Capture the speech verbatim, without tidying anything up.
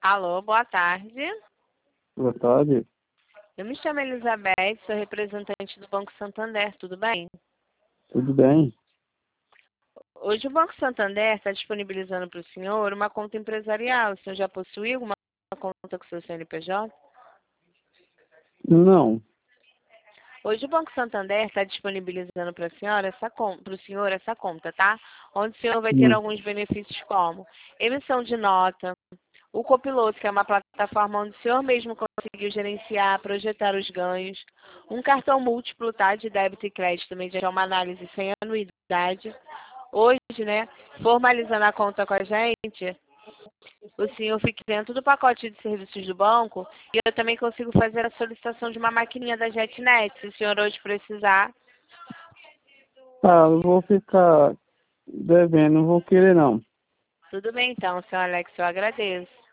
Alô, boa tarde. Boa tarde. Eu me chamo Elizabeth, sou representante do Banco Santander, tudo bem? Tudo bem? Hoje o Banco Santander está disponibilizando para o senhor uma conta empresarial. O senhor já possui alguma conta com seu C N P J? Não. Hoje o Banco Santander está disponibilizando para a senhora essa conta, para o senhor essa conta, tá? Onde o senhor vai ter Hum. alguns benefícios como emissão de nota, o Copiloto, que é uma plataforma onde o senhor mesmo conseguiu gerenciar, projetar os ganhos, um cartão múltiplo, tá? De débito e crédito, mediante uma análise sem anuidade. Hoje, né, formalizando a conta com a gente, o senhor fica dentro do pacote de serviços do banco e eu também consigo fazer a solicitação de uma maquininha da JetNet, se o senhor hoje precisar. Ah, eu vou ficar devendo, não vou querer não. Tudo bem então, senhor Alex, eu agradeço.